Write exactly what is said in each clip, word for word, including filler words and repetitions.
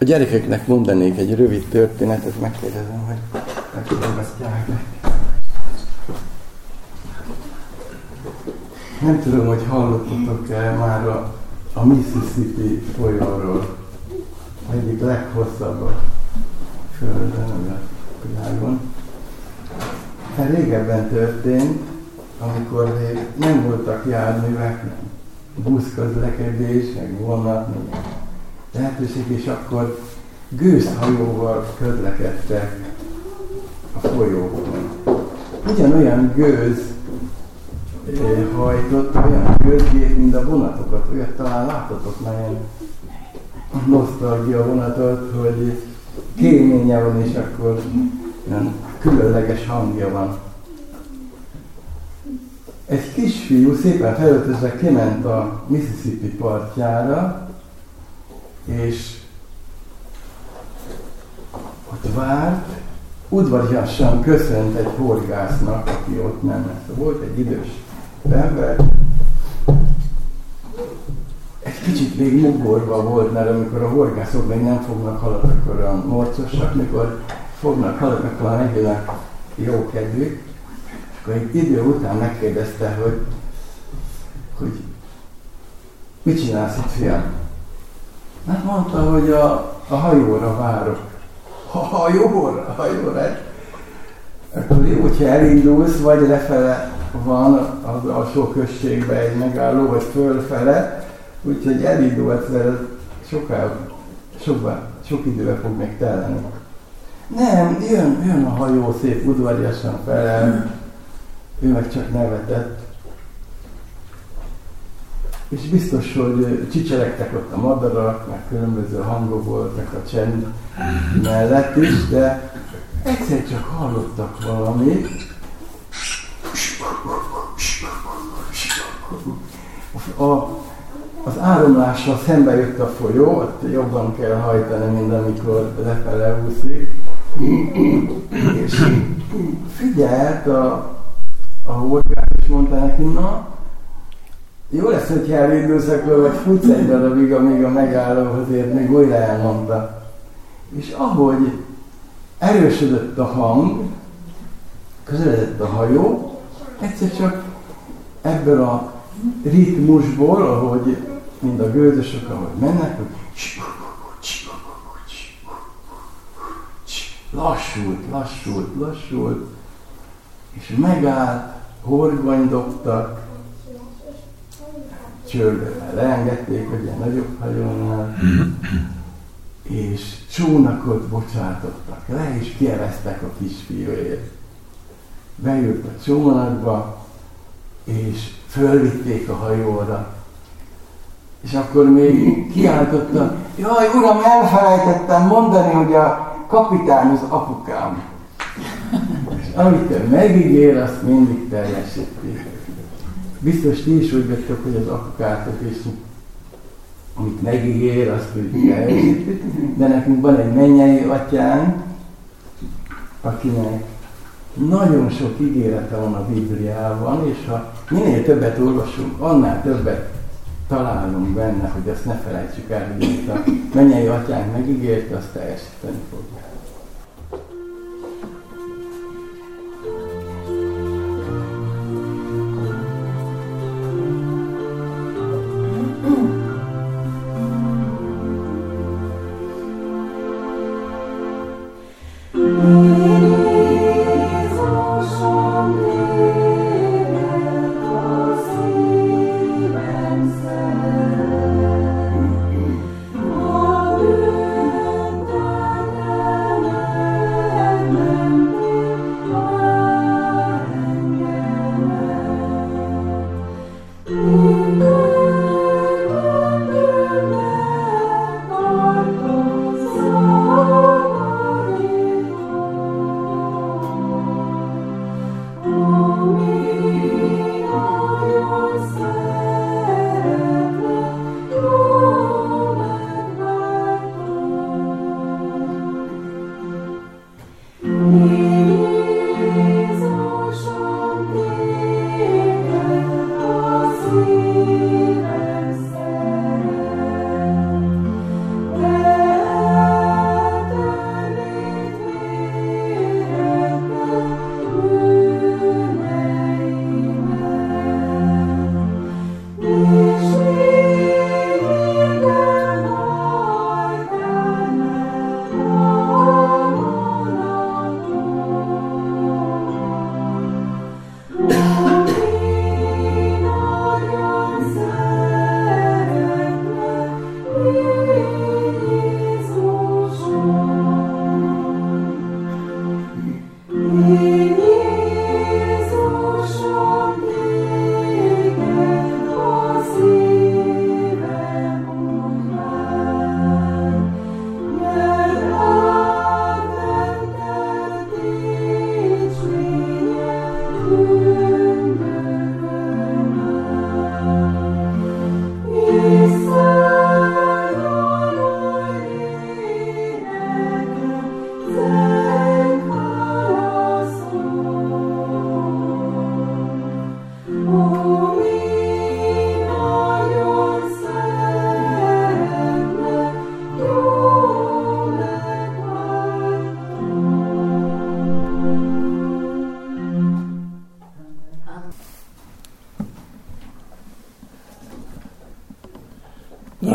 A gyerekeknek mondanék egy rövid történetet, megkérdezem, hogy megkérdezják meg. Nem tudom, hogy hallottatok-e már a, a Mississippi folyóról, egyik leghosszabb a Földön, a világon. Ez régebben történt, amikor még nem voltak járművek, buszközlekedés, meg vonat, meg lehetőség, és akkor gőzhajóval közlekedtek a folyókon. Ugyanolyan gőz eh, hajtott, olyan gőzgép, mint a vonatokat. Olyat talán láttatok már ilyen nosztalgia vonatot, hogy kéménye van, és akkor ilyen különleges hangja van. Egy kisfiú szépen felöltözve kiment a Mississippi partjára, és ott várt, udvariasan köszönt egy horgásznak, aki ott ment. Volt egy idős ember, egy kicsit még mugorva volt, mert amikor a horgászok még nem fognak halat, akkor a morcosak, mikor fognak halat, akkor már megjönnek jó kedvük. Akkor egy idő után megkérdezte, hogy, hogy mit csinálsz itt, fiam? Hát mondta, hogy a, a hajóra várok. A hajóra? A hajóra? Akkor jó, hogyha elindulsz, vagy lefele van az alsó községben egy megálló, vagy fölfele, úgyhogy elindulsz, mert soká, sokba, sok időbe fog még telni. Nem, jön, jön a hajó szép udvariasan felel, ő meg csak nevetett. És biztos, hogy csicseregtek ott a madarak, meg különböző hangok voltak a csend mellett is, de egyszer csak hallottak valamit. A, az áramlással szembe jött a folyó, ott jobban kell hajtani, mint amikor lefele úszik. És figyelt a, a horgász, és mondta neki, na, jó lesz, hogyha elindulsz, akkor vagy futsz egy darabig, amíg a megállóhoz ért, még újra elmondta. És ahogy erősödött a hang, közeledett a hajó, egyszer csak ebből a ritmusból, ahogy mind a gőzösök, ahogy mennek, hogy lassult, lassult, lassult, és megállt, horgony dobtak, csörgővel leengedték, hogy ilyen nagyobb hajónál, és csónakot bocsátottak le, és kieveztek a kisfiúért. Beült a csónakba, és fölvitték a hajóra. És akkor még kiáltotta, jaj, uram, elfelejtettem mondani, hogy a kapitány az apukám. És amit ő megígér, azt mindig teljesíti. Biztos ti is úgy vettek, hogy az apukátok is, amit megígér, azt mindig teljesíti. De nekünk van egy mennyei atyánk, akinek nagyon sok ígérete van a Bibliában, és ha minél többet olvasunk, annál többet találunk benne, hogy azt ne felejtsük el, hogy a mennyei atyánk megígérte, azt teljesíteni fogja. Oh,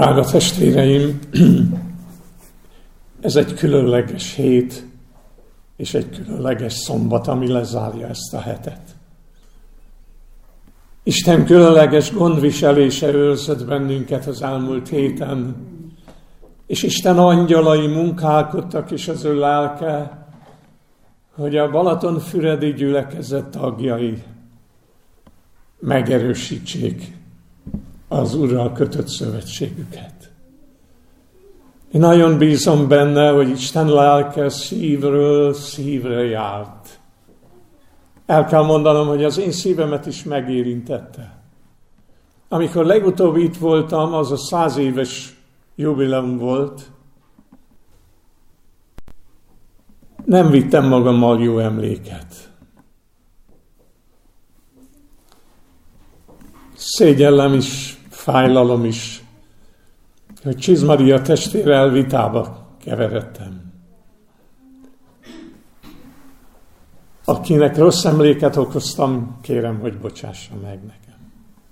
Drága testvéreim, ez egy különleges hét, és egy különleges szombat, ami lezárja ezt a hetet. Isten különleges gondviselése őrzött bennünket az elmúlt héten, és Isten angyalai munkálkodtak, és az ő lelke, hogy a Balatonfüredi gyülekezet tagjai megerősítsék az Urral kötött szövetségüket. Én nagyon bízom benne, hogy Isten lelke szívről szívre járt. El kell mondanom, hogy az én szívemet is megérintette. Amikor legutóbb itt voltam, az a száz éves jubileum volt, nem vittem magammal jó emléket. Szégyellem is, fájlalom is, hogy Csizmaria testvérrel vitába keveredtem. Akinek rossz emléket okoztam, kérem, hogy bocsássa meg nekem.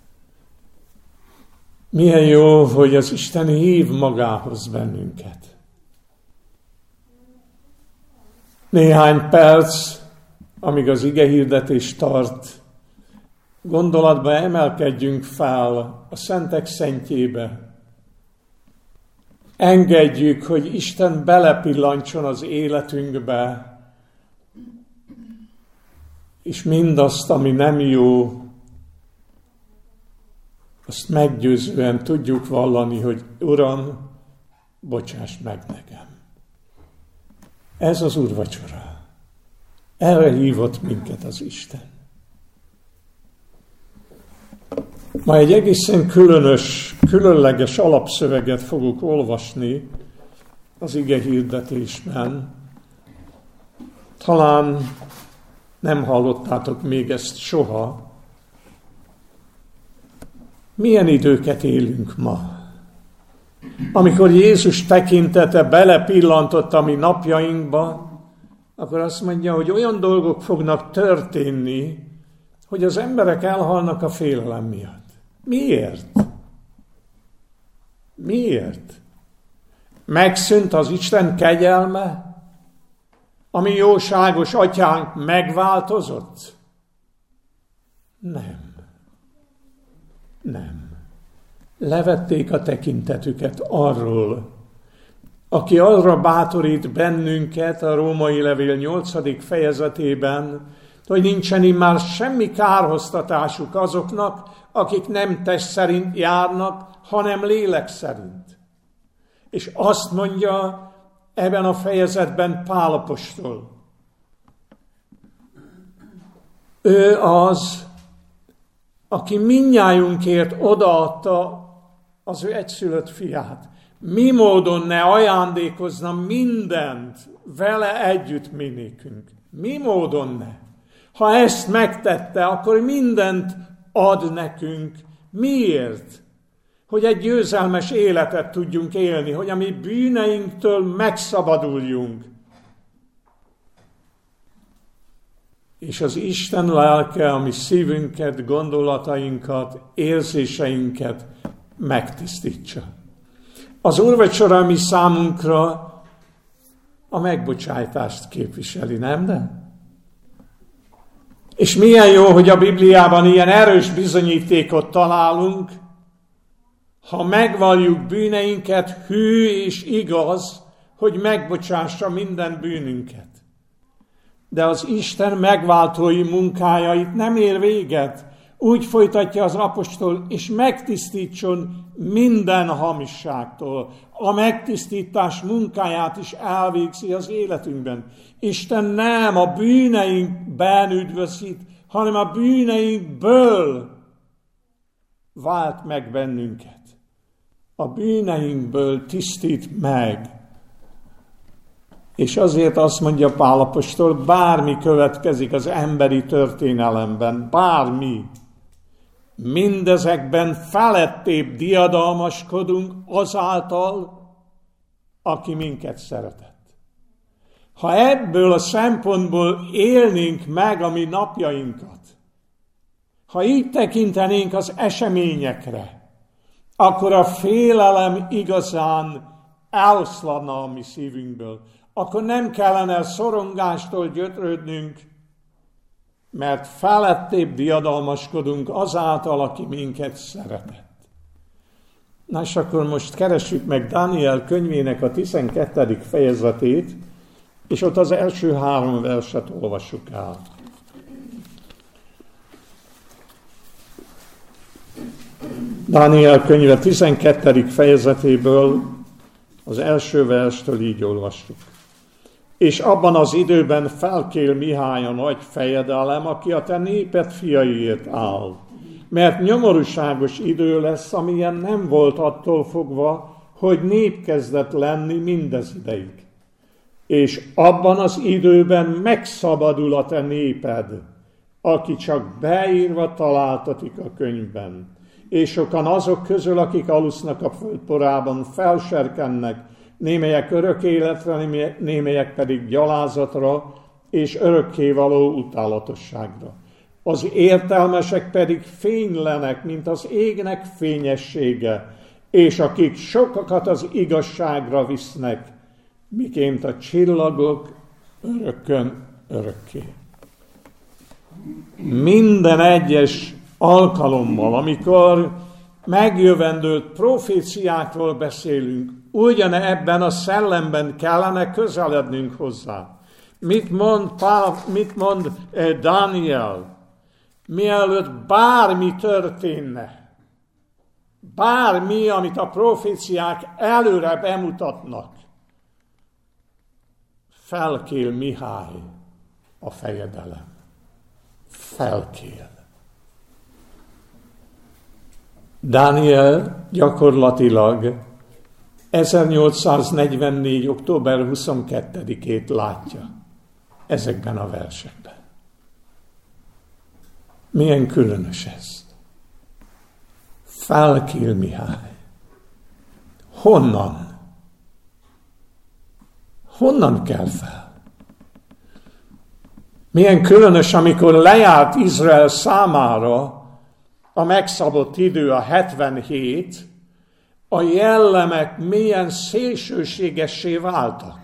Milyen jó, hogy az Isten hív magához bennünket. Néhány perc, amíg az igehirdetés tart, gondolatba emelkedjünk fel a szentek szentjébe. Engedjük, hogy Isten belepillantson az életünkbe, és mindazt, ami nem jó, azt meggyőzően tudjuk vallani, hogy Uram, bocsáss meg nekem. Ez az úrvacsora. Erre hívott minket az Isten. Ma egy egészen különös, különleges alapszöveget fogok olvasni az ige hirdetésben. Talán nem hallottátok még ezt soha. Milyen időket élünk ma? Amikor Jézus tekintete belepillantott a mi napjainkba, akkor azt mondja, hogy olyan dolgok fognak történni, hogy az emberek elhalnak a félelem miatt. Miért? Miért? Megszűnt az Isten kegyelme? A mi jóságos atyánk megváltozott? Nem. Nem. Levették a tekintetüket arról, aki arra bátorít bennünket a Római Levél nyolcadik fejezetében, hogy nincsen immár semmi kárhoztatásuk azoknak, akik nem test szerint járnak, hanem lélek szerint. És azt mondja ebben a fejezetben Pál apostol. Ő az, aki mindnyájunkért odaadta az ő egyszülött fiát. Mi módon ne ajándékozna mindent vele együtt mi nékünk? Mi módon ne? Ha ezt megtette, akkor mindent ad nekünk. Miért? Hogy egy győzelmes életet tudjunk élni, hogy a mi bűneinktől megszabaduljunk. És az Isten lelke a mi szívünket, gondolatainkat, érzéseinket megtisztítsa. Az úrvacsora mi számunkra a megbocsájtást képviseli, nem de? És milyen jó, hogy a Bibliában ilyen erős bizonyítékot találunk, ha megvalljuk bűneinket, hű és igaz, hogy megbocsássa minden bűnünket. De az Isten megváltói munkájait nem ér véget. Úgy folytatja az apostol, és megtisztítson minden hamisságtól. A megtisztítás munkáját is elvégzi az életünkben. Isten nem a bűneinkben üdvözít, hanem a bűneinkből vált meg bennünket. A bűneinkből tisztít meg. És azért azt mondja Pál apostol, bármi következik az emberi történelemben, bármi, mindezekben felettébb diadalmaskodunk azáltal, aki minket szeretett. Ha ebből a szempontból élnénk meg a mi napjainkat, ha így tekintenénk az eseményekre, akkor a félelem igazán eloszladna a mi szívünkből. Akkor nem kellene szorongástól gyötrődnünk, mert felettébb diadalmaskodunk azáltal, aki minket szeretett. Na és akkor most keressük meg Dániel könyvének a tizenkettedik fejezetét, és ott az első három verset olvassuk el. Dániel könyve tizenkettedik fejezetéből az első verstől így olvassuk. És abban az időben felkél Mihály a nagy fejedelem, aki a te néped fiaiért áll. Mert nyomorúságos idő lesz, amilyen nem volt attól fogva, hogy nép kezdett lenni mindez ideig. És abban az időben megszabadul a te néped, aki csak beírva találtatik a könyvben. És sokan azok közül, akik alusznak a földporában, felserkennek, némelyek örök életre, némelyek pedig gyalázatra és örökkévaló utálatosságra. Az értelmesek pedig fénylenek, mint az égnek fényessége, és akik sokakat az igazságra visznek, miként a csillagok örökön örökké. Minden egyes alkalommal, amikor megjövendőlt proféciákról beszélünk, ugyane ebben a szellemben kellene közelednünk hozzá. Mit mond, Pál, mit mond eh, Dániel? Mielőtt bármi történne, bármi, amit a proféciák előre bemutatnak, felkél Mihály a fejedelem. Felkél. Dániel gyakorlatilag ezernyolcszáznegyvennégy. október huszonkettedikét látja ezekben a versekben. Milyen különös ez. Felkél Mihály. Honnan? Honnan kell fel? Milyen különös, amikor lejárt Izrael számára a megszabott idő, a hetvenhét, a jellemek milyen szélsőségessé váltak.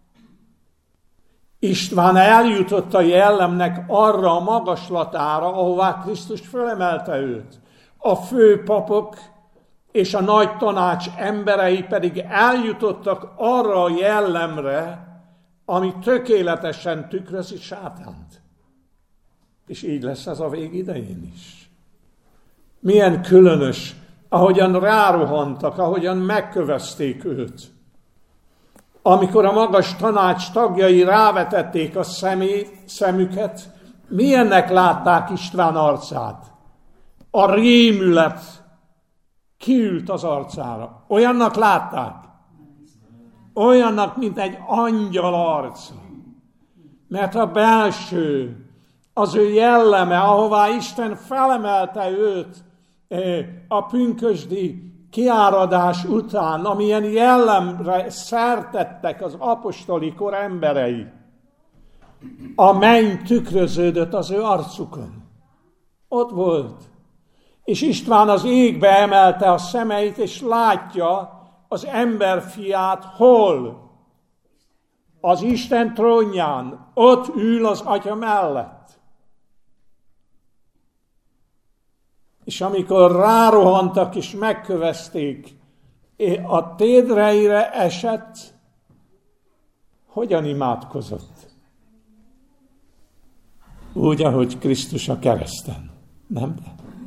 István eljutott a jellemnek arra a magaslatára, ahová Krisztus fölemelte őt. A főpapok és a nagy tanács emberei pedig eljutottak arra a jellemre, ami tökéletesen tükrözi sátánt. És így lesz ez a vég idején is. Milyen különös, ahogyan rárohantak, ahogyan megkövezték őt. Amikor a magas tanács tagjai rávetették a szemét, szemüket, milyennek látták István arcát? A rémület kiült az arcára. Olyannak látták? Olyannak, mint egy angyal arca. Mert a belső, az ő jelleme, ahová Isten felemelte őt a pünkösdi kiáradás után, amilyen jellemre szertettek az apostoli kor emberei, a menny tükröződött az ő arcukon. Ott volt. És István az égbe emelte a szemeit, és látja az emberfiát hol? Az Isten trónján. Ott ül az Atya mellett. És amikor rárohantak és megkövezték, a tédreire esett, hogyan imádkozott? Úgy, ahogy Krisztus a kereszten. Nem?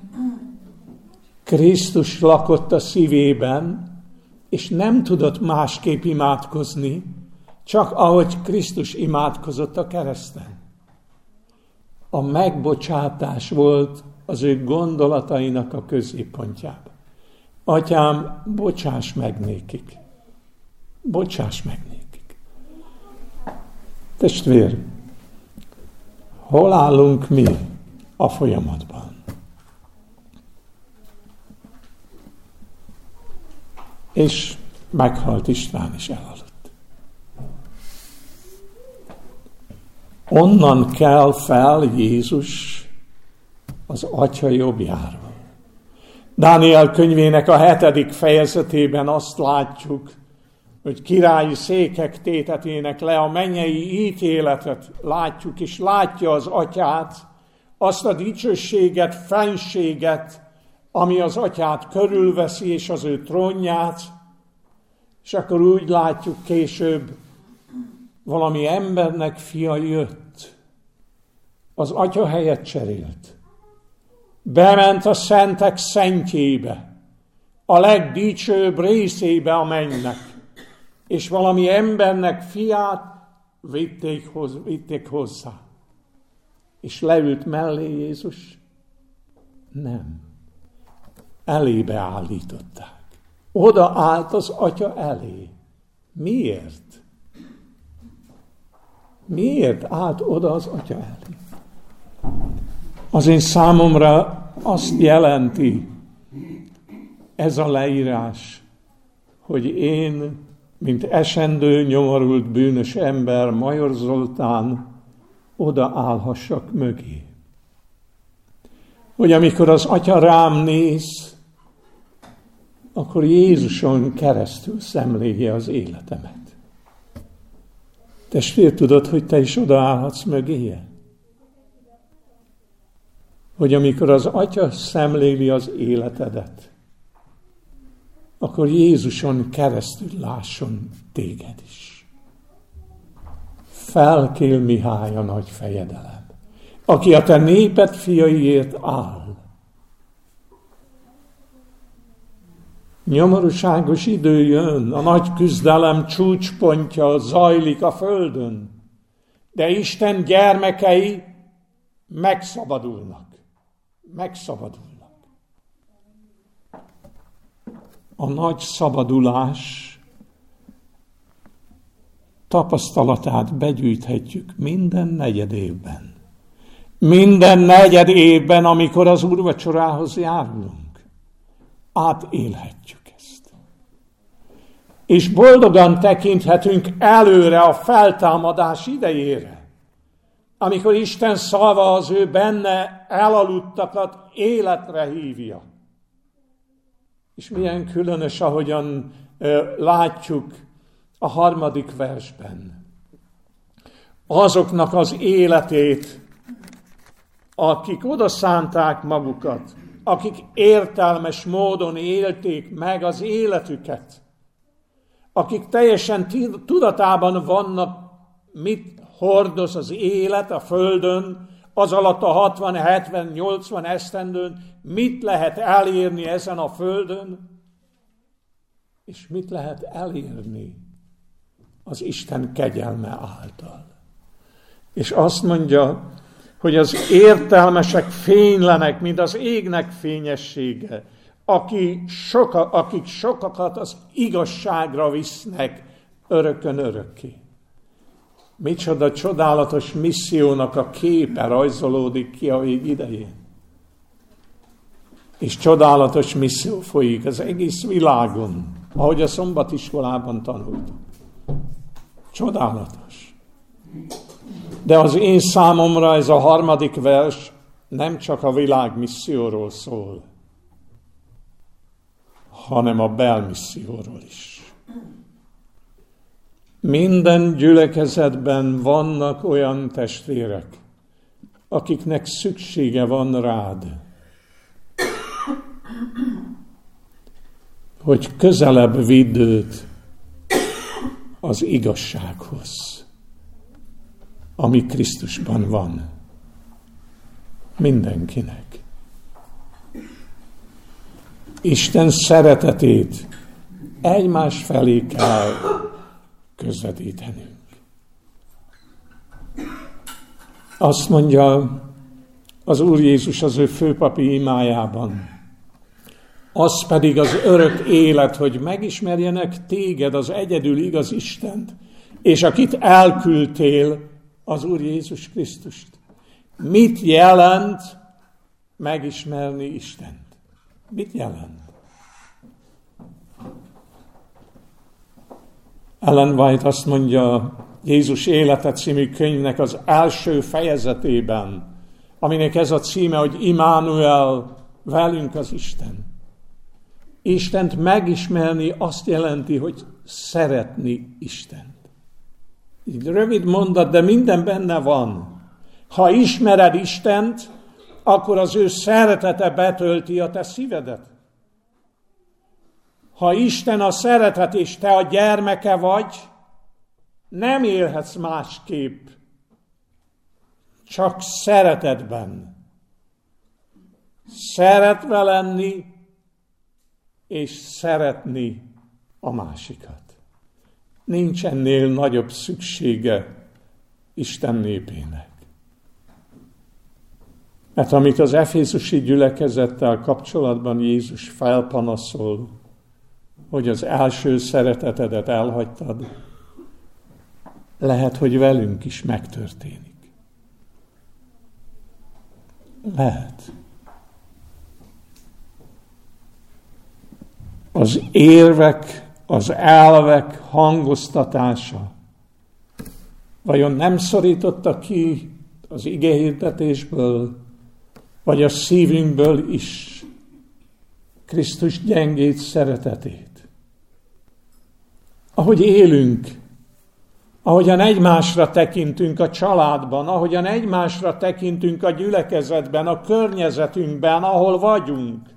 Krisztus lakott a szívében, és nem tudott másképp imádkozni, csak ahogy Krisztus imádkozott a kereszten. A megbocsátás volt az ő gondolatainak a középpontjában. Atyám, bocsáss meg nékik. Bocsáss meg nékik. Testvér, hol állunk mi a folyamatban? És meghalt István is elaludt. Onnan kell fel Jézus az Atya jobbjáról. Dániel könyvének a hetedik fejezetében azt látjuk, hogy királyi székek tétetének le a mennyei ítéletet látjuk, és látja az atyát, azt a dicsőséget, fenséget, ami az atyát körülveszi, és az ő trónját, és akkor úgy látjuk később, valami embernek fia jött, az atya helyet cserélt. Bement a szentek szentjébe, a legdicsőbb részébe a mennynek, és valami embernek fiát vitték, hoz, vitték hozzá. És leült mellé Jézus? Nem. Elébe állították. Oda állt az atya elé. Miért? Miért állt oda az atya elé? Az én számomra azt jelenti ez a leírás, hogy én, mint esendő, nyomorult, bűnös ember, Major Zoltán, oda állhassak mögé. Hogy amikor az atya rám néz, akkor Jézuson keresztül szemléje az életemet. Testvér, tudod, hogy te is odaállhatsz mögéje? Hogy amikor az atya szemléli az életedet, akkor Jézuson keresztül lásson téged is. Felkél Mihály a nagy fejedelem, aki a te néped fiaiért áll. Nyomorúságos idő jön, a nagy küzdelem csúcspontja zajlik a földön, de Isten gyermekei megszabadulnak. Megszabadulnak. A nagy szabadulás tapasztalatát begyűjthetjük minden negyed évben. Minden negyed évben, amikor az úrvacsorához járulunk, átélhetjük ezt. És boldogan tekinthetünk előre a feltámadás idejére, amikor Isten szava az ő benne elaludtakat életre hívja. És milyen különös, ahogyan ö, látjuk a harmadik versben. Azoknak az életét, akik oda szánták magukat, akik értelmes módon élték meg az életüket, akik teljesen tudatában vannak, mit hordoz az élet a földön, az alatt a hatvan, hetven, nyolcvan esztendőn, mit lehet elérni ezen a földön, és mit lehet elérni az Isten kegyelme által. És azt mondja, hogy az értelmesek fénylenek, mint az égnek fényessége, aki soka, akik sokakat az igazságra visznek örökön örökké. Micsoda csodálatos missziónak a képe rajzolódik ki a vég idején. És csodálatos misszió folyik az egész világon, ahogy a szombatiskolában tanultuk. Csodálatos. De az én számomra ez a harmadik vers nem csak a világ misszióról szól, hanem a belmisszióról is. Minden gyülekezetben vannak olyan testvérek, akiknek szüksége van rád, hogy közelebb vidd őt az igazsághoz, ami Krisztusban van. Mindenkinek. Isten szeretetét egymás felé kell közvetítenünk. Azt mondja az Úr Jézus az ő főpapi imájában, az pedig az örök élet, hogy megismerjenek téged, az egyedül igaz Istent, és akit elküldtél, az Úr Jézus Krisztust. Mit jelent megismerni Istent? Mit jelent? Ellen White azt mondja Jézus élete című könyvnek az első fejezetében, aminek ez a címe, hogy Immanuel, velünk az Isten. Istent megismerni azt jelenti, hogy szeretni Istent. Így rövid mondat, de minden benne van. Ha ismered Istent, akkor az ő szeretete betölti a te szívedet. Ha Isten a szeretet, és te a gyermeke vagy, nem élhetsz másképp, csak szeretetben. Szeretve lenni, és szeretni a másikat. Nincs ennél nagyobb szüksége Isten népének. Mert amit az efézusi gyülekezettel kapcsolatban Jézus felpanaszol, hogy az első szeretetedet elhagytad, lehet, hogy velünk is megtörténik. Lehet. Az érvek, az elvek hangoztatása vajon nem szorította ki az igehirdetésből, vagy a szívünkből is Krisztus gyengét szeretetét? Ahogy élünk, ahogyan egymásra tekintünk a családban, ahogyan egymásra tekintünk a gyülekezetben, a környezetünkben, ahol vagyunk,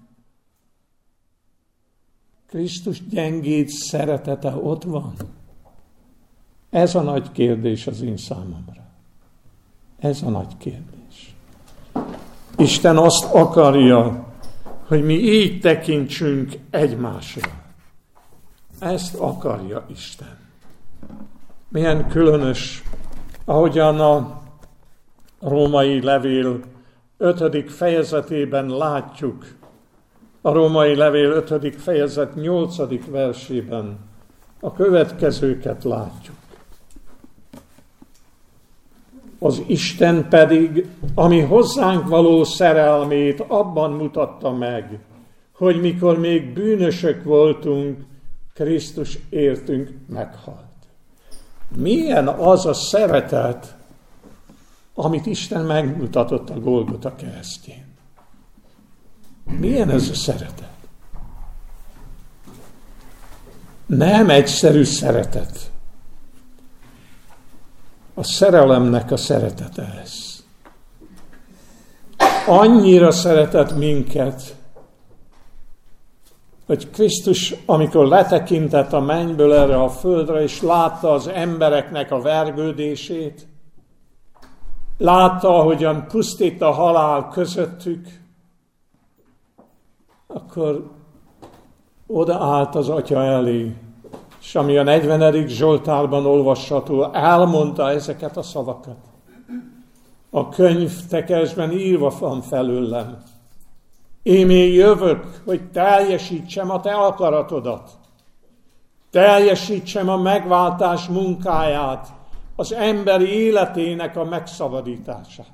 Krisztus gyengét szeretete ott van? Ez a nagy kérdés az én számomra. Ez a nagy kérdés. Isten azt akarja, hogy mi így tekintsünk egymásra. Ezt akarja Isten. Milyen különös, ahogyan a római levél ötödik fejezetében látjuk, a római levél ötödik fejezet nyolcadik versében a következőket látjuk. Az Isten pedig, ami hozzánk való szerelmét abban mutatta meg, hogy mikor még bűnösök voltunk, Krisztus értünk meghalt. Milyen az a szeretet, amit Isten megmutatott a Golgota keresztjén? Milyen ez a szeretet? Nem egyszerű szeretet. A szerelemnek a szeretete ez. Annyira szeretett minket, hogy Krisztus, amikor letekintett a mennyből erre a földre, és látta az embereknek a vergődését, látta, ahogyan pusztít a halál közöttük, akkor odaállt az Atya elé, és ami a negyvenedik Zsoltárban olvasható, elmondta ezeket a szavakat. A könyvtekercsben írva van felőlem. Én jövök, hogy teljesítsem a te akaratodat. Teljesítsem a megváltás munkáját, az emberi életének a megszabadítását.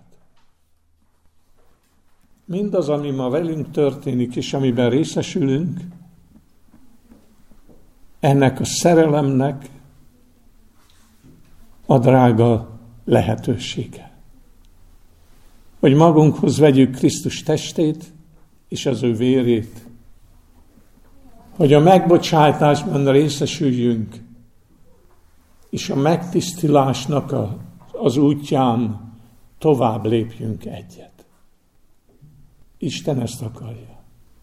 Mindaz, ami ma velünk történik, és amiben részesülünk, ennek a szerelemnek a drága lehetősége. Hogy magunkhoz vegyük Krisztus testét és az ő vérét, hogy a megbocsátásban részesüljünk, és a megtisztulásnak a, az útján tovább lépjünk egyet. Isten ezt akarja.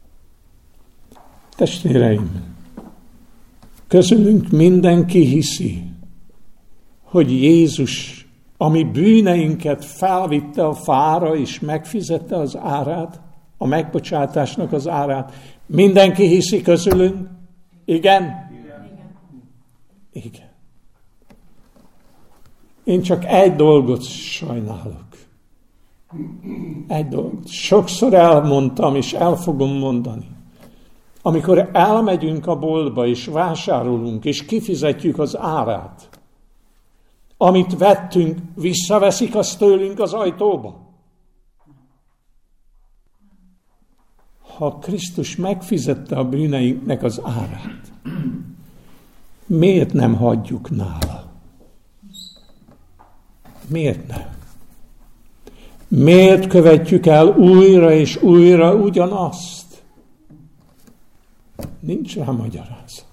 Testvéreim, közülünk mindenki hiszi, hogy Jézus, ami bűneinket felvitte a fára, és megfizette az árát, a megbocsátásnak az árát. Mindenki hiszi közülünk? Igen? Igen. Igen. Én csak egy dolgot sajnálok. Egy dolgot. Sokszor elmondtam, és el fogom mondani. Amikor elmegyünk a boltba, és vásárolunk, és kifizetjük az árát, amit vettünk, visszaveszik azt tőlünk az ajtóba. Ha Krisztus megfizette a bűneinknek az árát, miért nem hagyjuk nála? Miért nem? Miért követjük el újra és újra ugyanazt? Nincs rá magyarázat.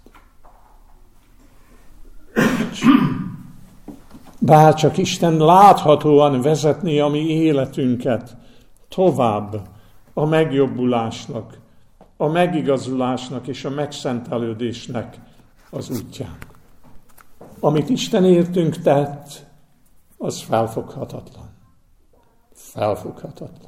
Bárcsak Isten láthatóan vezetné a mi életünket tovább a megjobbulásnak, a megigazulásnak és a megszentelődésnek az útján. Amit Isten értünk tett, az felfoghatatlan. Felfoghatatlan.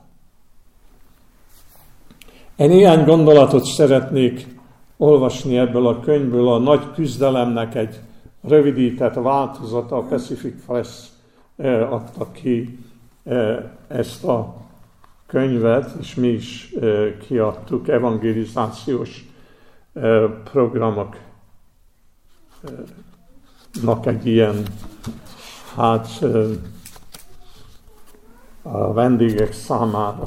Én néhány gondolatot szeretnék olvasni ebből a könyvből, a Nagy küzdelemnek egy rövidített változata, a Pacific Press adta ki ezt a könyvet, és mi is kiadtuk, evangelizációs programoknak egy ilyen, hát a vendégek számára.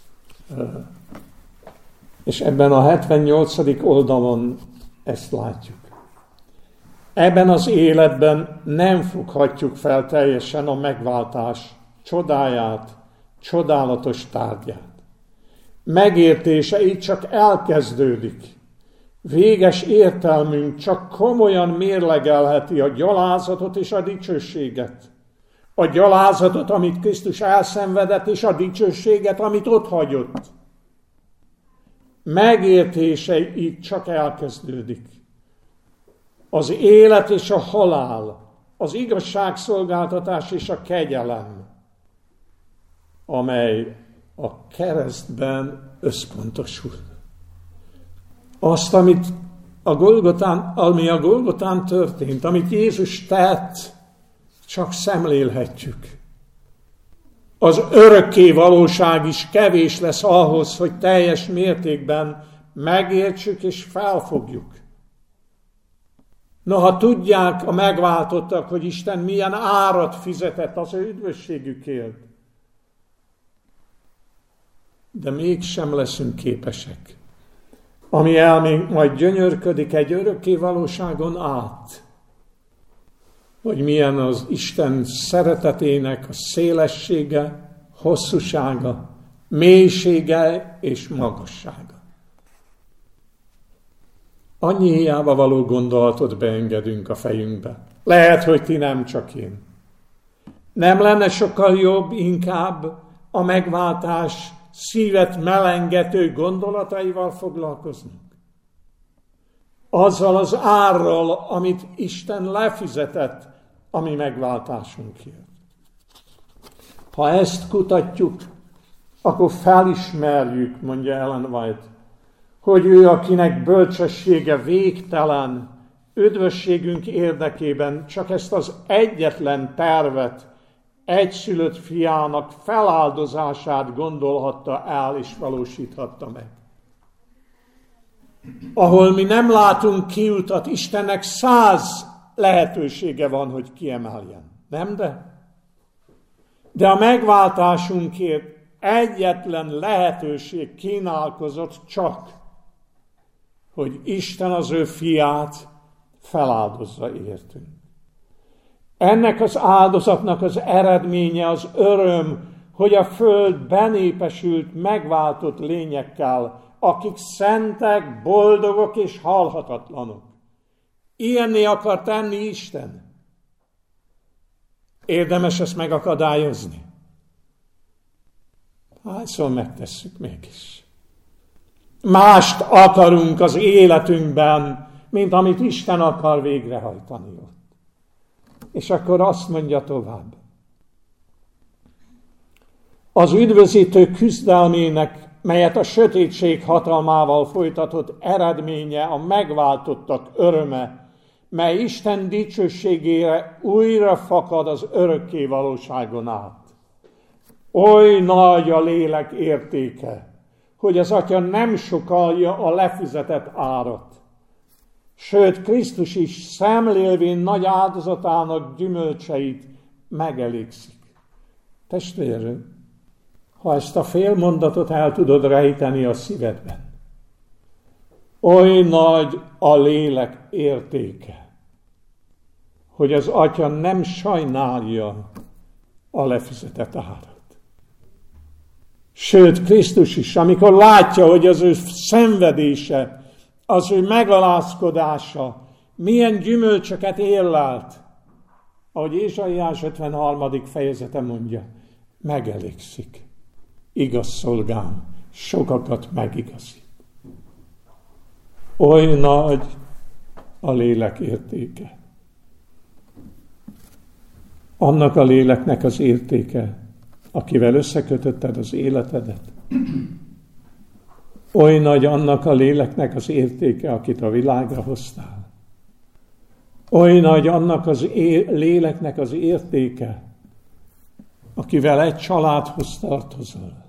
És ebben a hetvennyolcadik oldalon ezt látjuk. Ebben az életben nem foghatjuk fel teljesen a megváltás csodáját, csodálatos tárgyát. Megértése így csak elkezdődik. Véges értelmünk csak komolyan mérlegelheti a gyalázatot és a dicsőséget. A gyalázatot, amit Krisztus elszenvedett, és a dicsőséget, amit ott hagyott. Megértése így csak elkezdődik. Az élet és a halál, az igazságszolgáltatás és a kegyelem, amely a keresztben összpontosul. Azt, amit a Golgotán, ami a Golgotán történt, amit Jézus tett, csak szemlélhetjük. Az örökké valóság is kevés lesz ahhoz, hogy teljes mértékben megértsük és felfogjuk. Noha tudják a megváltottak, hogy Isten milyen árat fizetett az ő üdvösségükért, de mégsem leszünk képesek. Ami elménk majd gyönyörködik egy örökké valóságon át, hogy milyen az Isten szeretetének a szélessége, hosszúsága, mélysége és magassága. Annyi hiába való gondolatot beengedünk a fejünkbe. Lehet, hogy ti nem, csak én. Nem lenne sokkal jobb inkább a megváltás szívet melengető gondolataival foglalkoznunk? Azzal az árral, amit Isten lefizetett a mi megváltásunkért. Ha ezt kutatjuk, akkor felismerjük, mondja Ellen White, hogy ő, akinek bölcsessége végtelen, üdvösségünk érdekében csak ezt az egyetlen tervet, egyszülött fiának feláldozását gondolhatta el és valósíthatta meg. Ahol mi nem látunk kiutat, Istennek száz lehetősége van, hogy kiemeljen. Nem de? De a megváltásunkért egyetlen lehetőség kínálkozott csak, hogy Isten az ő fiát feláldozza értünk. Ennek az áldozatnak az eredménye az öröm, hogy a föld benépesült, megváltott lényekkel, akik szentek, boldogok és halhatatlanok. Ilyenné akar tenni Isten. Érdemes ezt megakadályozni? Hányszor megtesszük mégis. Mást akarunk az életünkben, mint amit Isten akar végrehajtani ott. És akkor azt mondja tovább. Az üdvözítő küzdelmének, melyet a sötétség hatalmával folytatott eredménye a megváltottak öröme, mely Isten dicsőségére újra fakad az örökké valóságon át. Oly nagy a lélek értéke, hogy az Atya nem sokkalja a lefizetett árat. Sőt, Krisztus is szemlélvén nagy áldozatának gyümölcseit megelégszik. Testvérem, ha ezt a fél mondatot el tudod rejteni a szívedben, oly nagy a lélek értéke, hogy az Atya nem sajnálja a lefizetett árat. Sőt, Krisztus is, amikor látja, hogy az ő szenvedése az ő megalázkodása milyen gyümölcsöket érlelt, ahogy Ézsaiás ötvenharmadik fejezete mondja, megelégszik. Igaz szolgám, sokakat megigazít. Oly nagy a lélek értéke. Annak a léleknek az értéke, akivel összekötötted az életedet. Oly nagy annak a léleknek az értéke, akit a világra hoztál. Oly nagy annak az é- léleknek az értéke, akivel egy családhoz tartozol.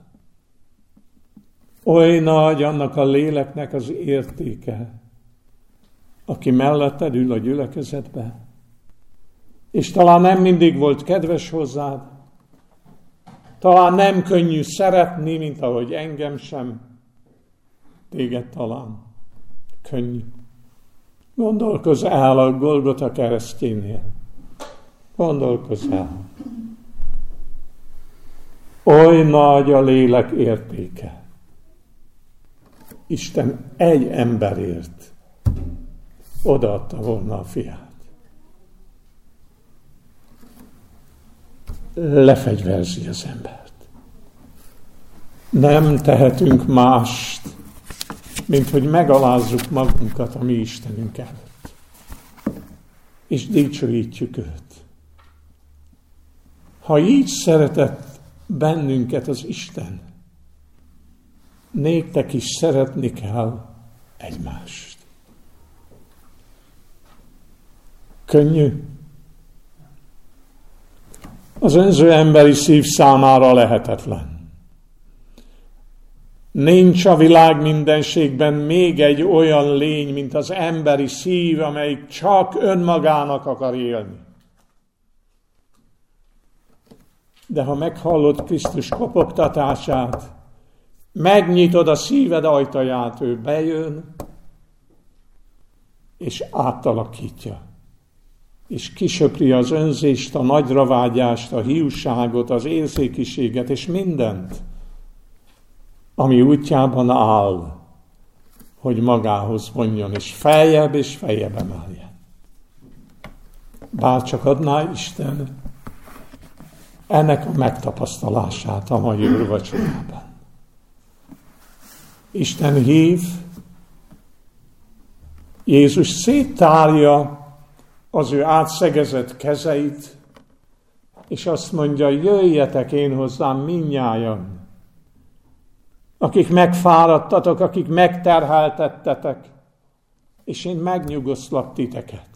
Oly nagy annak a léleknek az értéke, aki melletted ül a gyülekezetbe, és talán nem mindig volt kedves hozzád, talán nem könnyű szeretni, mint ahogy engem sem, téged talán könnyű. Gondolkozz el a Golgota keresztjénél. Gondolkozz el. Oly nagy a lélek értéke. Isten egy emberért odaadta volna a fiát. Lefegyverzi az embert. Nem tehetünk mást, mint hogy megalázzuk magunkat a mi Istenünk előtt. És dicsőítjük őt. Ha így szeretett bennünket az Isten, néktek is szeretni kell egymást. Könnyű? Az önző emberi szív számára lehetetlen. Nincs a világ mindenségben még egy olyan lény, mint az emberi szív, amelyik csak önmagának akar élni. De ha meghallod Krisztus kopogtatását, megnyitod a szíved ajtaját, ő bejön, és átalakítja. És kisöpri az önzést, a nagyra vágyást, a hiúságot, az érzékiséget, és mindent, ami útjában áll, hogy magához vonjon, és feljebb és feljebb emeljen. Bár csak adná Isten ennek a megtapasztalását a mai úrvacsorában. Isten hív, Jézus széttárja az ő átszegezett kezeit, és azt mondja, jöjjetek én hozzám mindnyájan, akik megfáradtatok, akik megterheltettetek, és én megnyugosztlak titeket.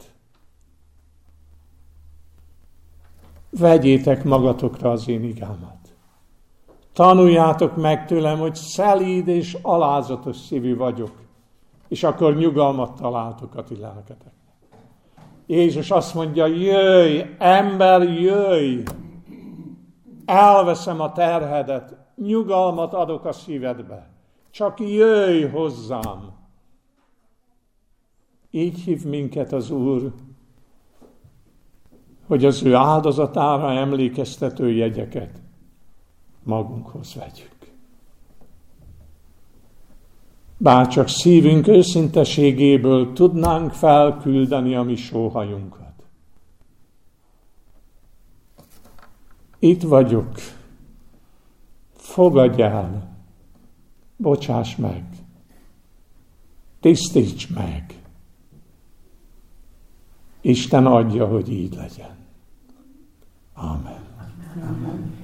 Vegyétek magatokra az én igámat. Tanuljátok meg tőlem, hogy szelíd és alázatos szívű vagyok, és akkor nyugalmat találtok a ti lelketeknek. Jézus azt mondja, jöjj, ember, jöjj! Elveszem a terhedet, nyugalmat adok a szívedbe. Csak jöjj hozzám! Így hív minket az Úr, hogy az ő áldozatára emlékeztető jegyeket magunkhoz vegyük. Bárcsak szívünk őszinteségéből tudnánk felküldeni a mi sóhajunkat. Itt vagyok, fogadj el, bocsáss meg, tisztíts meg. Isten adja, hogy így legyen. Amen. Amen.